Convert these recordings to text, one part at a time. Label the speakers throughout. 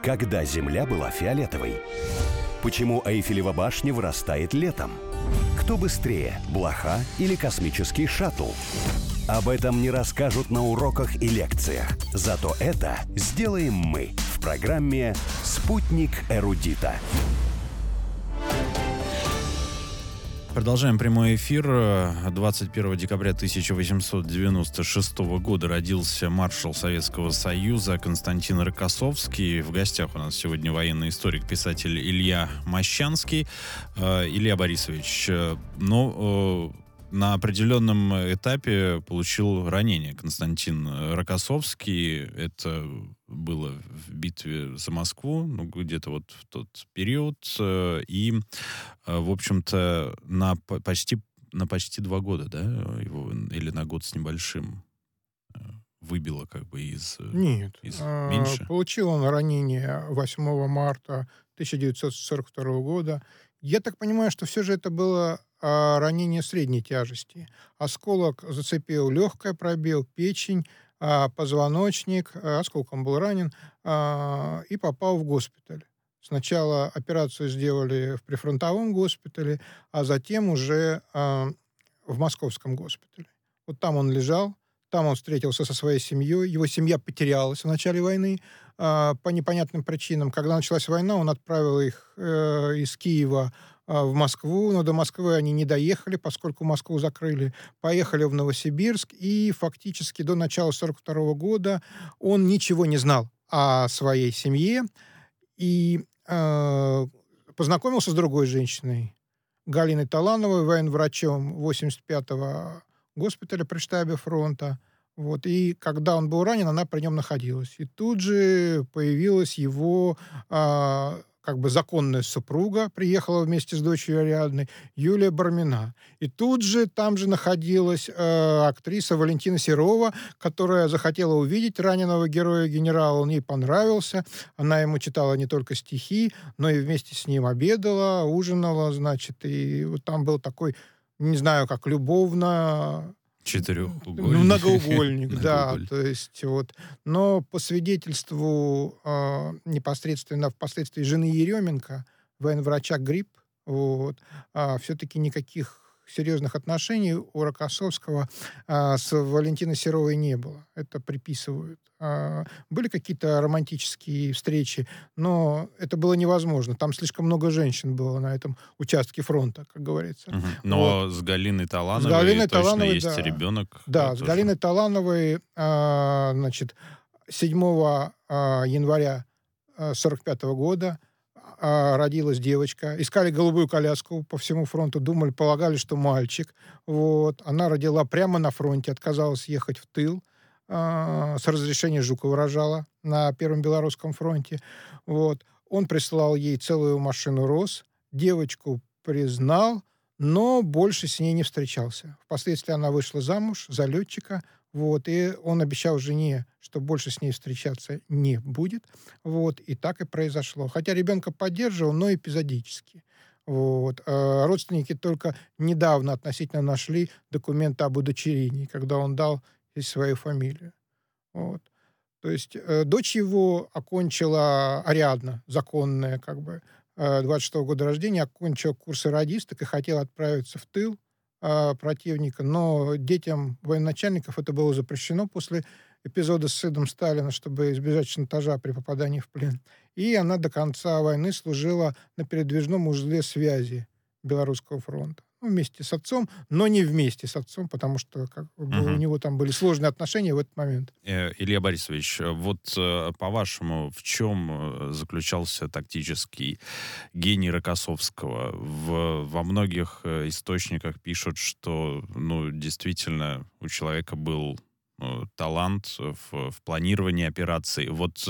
Speaker 1: Когда Земля была фиолетовой? Почему Эйфелева башня вырастает летом? Кто быстрее, блоха или космический шаттл? Об этом не расскажут на уроках и лекциях. Зато это сделаем мы в программе «Спутник эрудита».
Speaker 2: Продолжаем прямой эфир. 21 декабря 1896 года родился маршал Советского Союза Константин Рокоссовский. В гостях у нас сегодня военный историк, писатель Илья Мощанский. Илья Борисович, на определенном этапе получил ранение Константин Рокоссовский. Это было в битве за Москву, где-то вот в тот период. И, в общем-то, на почти 2 года, да, его, или на год с небольшим выбило как бы из...
Speaker 3: Нет.
Speaker 2: Меньше?
Speaker 3: Получил он ранение 8 марта 1942 года. Я так понимаю, что все же это было ранение средней тяжести. Осколок зацепил легкое, пробил печень, позвоночник, осколком был ранен и попал в госпиталь. Сначала операцию сделали в прифронтовом госпитале, а затем уже в московском госпитале. Вот там он лежал, там он встретился со своей семьей. Его семья потерялась в начале войны по непонятным причинам. Когда началась война, он отправил их из Киева в Москву, но до Москвы они не доехали, поскольку Москву закрыли. Поехали в Новосибирск, и фактически до начала 1942 года он ничего не знал о своей семье и познакомился с другой женщиной, Галиной Талановой, военврачом 85-го госпиталя при штабе фронта. Вот. И когда он был ранен, она при нем находилась. И тут же появилась его как бы законная супруга, приехала вместе с дочерью Ариадной, Юлия Бармина. И тут же там же находилась актриса Валентина Серова, которая захотела увидеть раненого героя-генерала. Он ей понравился. Она ему читала не только стихи, но и вместе с ним обедала, ужинала, значит. И вот там был такой, не знаю, как любовно...
Speaker 2: Четырехугольник.
Speaker 3: Многоугольник, да. То есть вот. Но по свидетельству непосредственно впоследствии жены Еременко, военврача Гриб, вот, все-таки никаких серьезных отношений у Рокоссовского с Валентиной Серовой не было. Это приписывают. Были какие-то романтические встречи, но это было невозможно. Там слишком много женщин было на этом участке фронта, как говорится.
Speaker 2: Угу. Но вот. С Галиной Талановой точно есть
Speaker 3: да.
Speaker 2: ребенок.
Speaker 3: Да, с Галиной Талановой, значит, 7 января 1945 года родилась девочка. Искали голубую коляску по всему фронту, думали, полагали, что мальчик. Вот. Она родила прямо на фронте, отказалась ехать в тыл. С разрешения Жукова рожала на Первом Белорусском фронте. Вот. Он прислал ей целую машину роз. Девочку признал, но больше с ней не встречался. Впоследствии она вышла замуж за летчика. Вот, и он обещал жене, что больше с ней встречаться не будет. Вот, и так и произошло. Хотя ребенка поддерживал, но эпизодически. Вот. Родственники только недавно относительно нашли документы об удочерении, когда он дал здесь свою фамилию. Вот. То есть дочь его окончила, Ариадна, законная, как бы, 26-го года рождения, окончила курсы радисток и хотела отправиться в тыл противника, но детям военачальников это было запрещено после эпизода с сыном Сталина, чтобы избежать шантажа при попадании в плен. И она до конца войны служила на передвижном узле связи Белорусского фронта. Вместе с отцом, но не вместе с отцом, потому что у него там были сложные отношения в этот момент.
Speaker 2: Илья Борисович, вот по-вашему, в чем заключался тактический гений Рокоссовского? Во многих источниках пишут, что действительно у человека был талант в планировании операций. Вот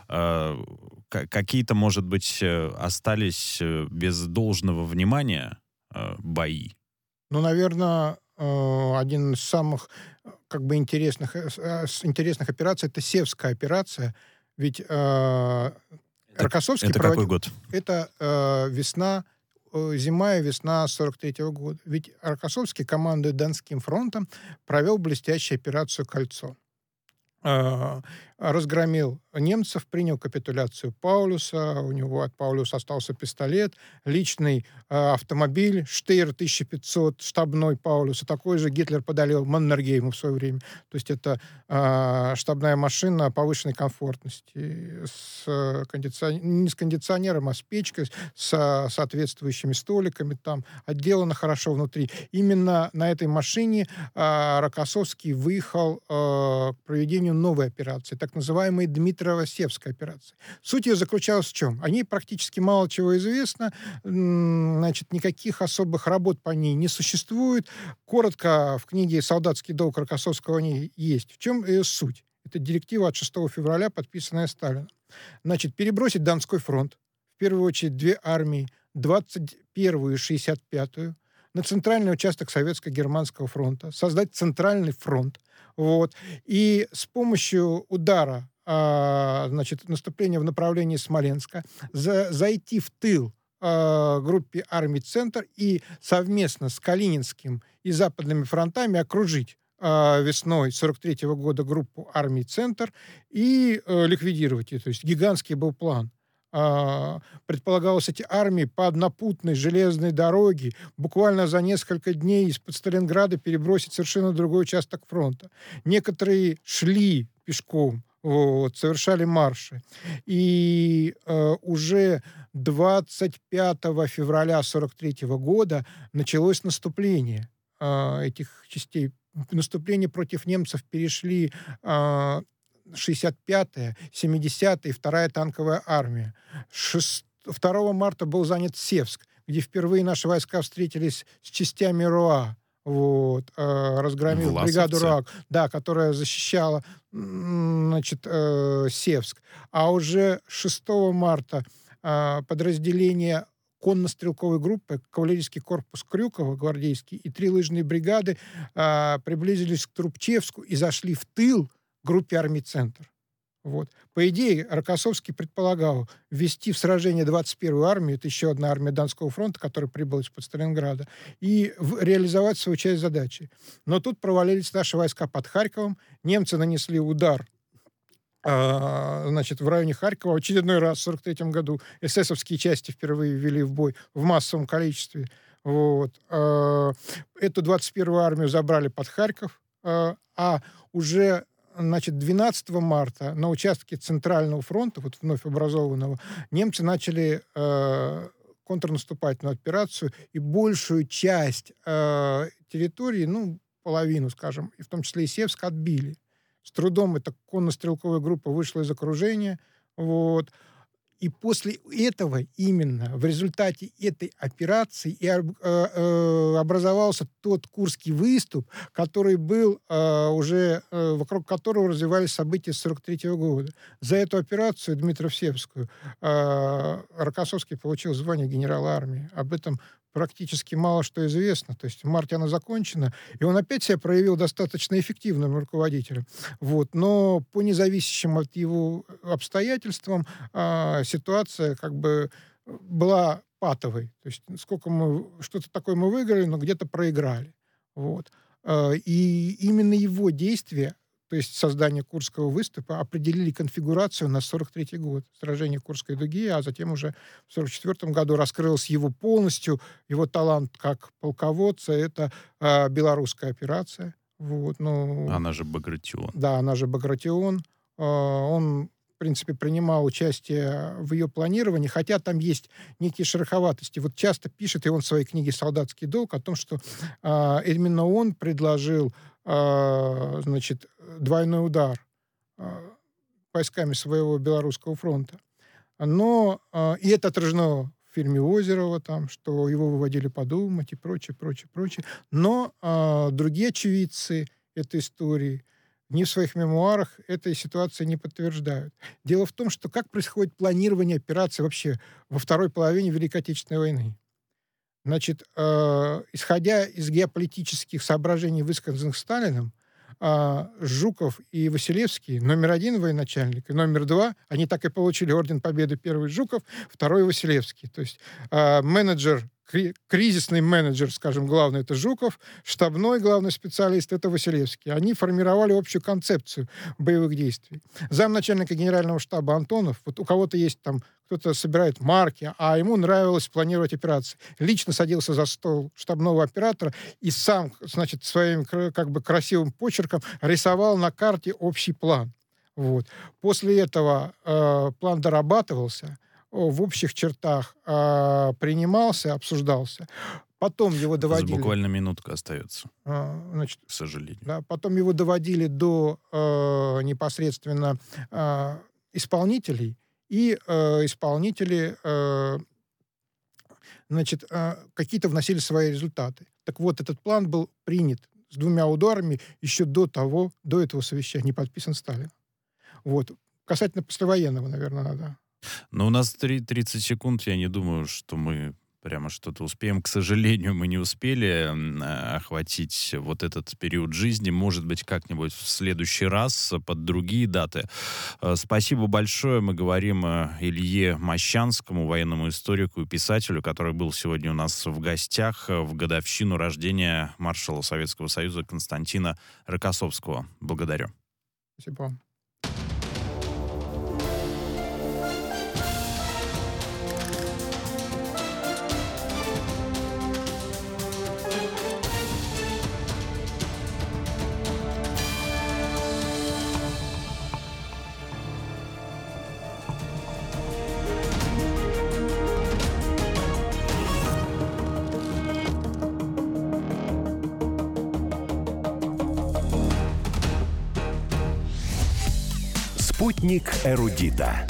Speaker 2: какие-то, может быть, остались без должного внимания бои?
Speaker 3: Наверное, один из самых как бы интересных операций — это Севская операция. Ведь Рокоссовский
Speaker 2: это какой год?
Speaker 3: Это зима и весна 43-го года. Ведь Рокоссовский, командуя Донским фронтом, провел блестящую операцию «Кольцо». разгромил немцев, принял капитуляцию Паулюса, у него от Паулюса остался пистолет, личный автомобиль Штейр 1500, штабной Паулюса, такой же Гитлер подарил Маннергейму в свое время. То есть это штабная машина повышенной комфортности, не с кондиционером, а с печкой, с соответствующими столиками, там отделано хорошо внутри. Именно на этой машине Рокоссовский выехал к проведению новой операции, так называемой Дмитрово-Севской операции. Суть ее заключалась в чем? О ней практически мало чего известно, значит, никаких особых работ по ней не существует. Коротко в книге «Солдатский долг» Рокоссовского о ней есть. В чем ее суть? Это директива от 6 февраля, подписанная Сталином. Значит, перебросить Донской фронт, в первую очередь две армии, 21-ю и 65-ю, на центральный участок Советско-Германского фронта, создать центральный фронт, вот, и с помощью удара, значит, наступления в направлении Смоленска, зайти в тыл группе армий «Центр» и совместно с Калининским и западными фронтами окружить весной 43 года группу армий «Центр» и ликвидировать ее. То есть гигантский был план. Предполагалось эти армии по однопутной железной дороге буквально за несколько дней из-под Сталинграда перебросить совершенно другой участок фронта. Некоторые шли пешком, вот, совершали марши. И уже 25 февраля 1943 года началось наступление этих частей. Наступление против немцев перешли 65-я, 70-я и 2-я танковая армия. 2 марта был занят Севск, где впервые наши войска встретились с частями РОА. Вот, разгромил бригаду РОА, да, которая защищала, значит, Севск. А уже 6 марта подразделение конно-стрелковой группы, кавалерийский корпус Крюкова, гвардейский, и 3 лыжные бригады приблизились к Трубчевску и зашли в тыл группе армий «Центр». Вот. По идее, Рокоссовский предполагал ввести в сражение 21-ю армию, это еще одна армия Донского фронта, которая прибыла из-под Сталинграда, и реализовать свою часть задачи. Но тут провалились наши войска под Харьковом, немцы нанесли удар значит, в районе Харькова. В очередной раз в 1943 году эсэсовские части впервые ввели в бой в массовом количестве. Вот. Эту 21-ю армию забрали под Харьков, а уже, значит, 12 марта на участке Центрального фронта, вот вновь образованного, немцы начали контрнаступательную операцию, и большую часть территории, ну, половину, скажем, и в том числе и Севск, отбили. С трудом эта конно-стрелковая группа вышла из окружения. Вот. И после этого именно в результате этой операции и образовался тот Курский выступ, который был уже, вокруг которого развивались события с 1943 года. За эту операцию Дмитрово-Севскую Рокоссовский получил звание генерала армии. Об этом практически мало что известно. То есть в марте она закончена, и он опять себя проявил достаточно эффективным руководителем. Вот. Но по независящим от его обстоятельствам ситуация как бы была патовой. То есть что-то такое мы выиграли, но где-то проиграли. Вот. И именно его действия, то есть создание Курского выступа, определили конфигурацию на 1943 год. Сражение Курской дуги, а затем уже в 1944 году раскрылся его полностью, его талант как полководца. Это белорусская операция. Вот, ну,
Speaker 2: она же Багратион.
Speaker 3: Да, она же Багратион. Он, в принципе, принимал участие в ее планировании, хотя там есть некие шероховатости. Вот часто пишет, и он в своей книге «Солдатский долг», о том, что именно он предложил значит, двойной удар войсками своего Белорусского фронта. Но и это отражено в фильме Озерова, там, что его выводили подумать и прочее, прочее, прочее. Но другие очевидцы этой истории ни в своих мемуарах этой ситуации не подтверждают. Дело в том, что как происходит планирование операций вообще во второй половине Великой Отечественной войны. Значит, исходя из геополитических соображений, высказанных Сталиным, Жуков и Василевский, номер 1 военачальник, и номер 2, они так и получили орден Победы: первый Жуков, второй Василевский. То есть менеджер кризисный менеджер, скажем, главный — это Жуков, штабной главный специалист — это Василевский. Они формировали общую концепцию боевых действий. Замначальника генерального штаба Антонов, вот у кого-то есть там, кто-то собирает марки, а ему нравилось планировать операции. Лично садился за стол штабного оператора и сам, значит, своим как бы красивым почерком рисовал на карте общий план. Вот. После этого план дорабатывался, в общих чертах принимался, обсуждался. Потом его доводили...
Speaker 2: Буквально минутка остается,
Speaker 3: значит,
Speaker 2: к сожалению.
Speaker 3: Да, потом его доводили до непосредственно исполнителей, и исполнители значит, какие-то вносили свои результаты. Так вот, этот план был принят с 2 ударами еще до этого совещания, подписан Сталин. Вот. Касательно послевоенного, наверное, надо.
Speaker 2: Но у нас 30 секунд, я не думаю, что мы прямо что-то успеем. К сожалению, мы не успели охватить вот этот период жизни. Может быть, как-нибудь в следующий раз под другие даты. Спасибо большое. Мы говорим Илье Мощанскому, военному историку и писателю, который был сегодня у нас в гостях в годовщину рождения маршала Советского Союза Константина Рокоссовского. Благодарю.
Speaker 3: Спасибо вам.
Speaker 1: Спутник эрудита.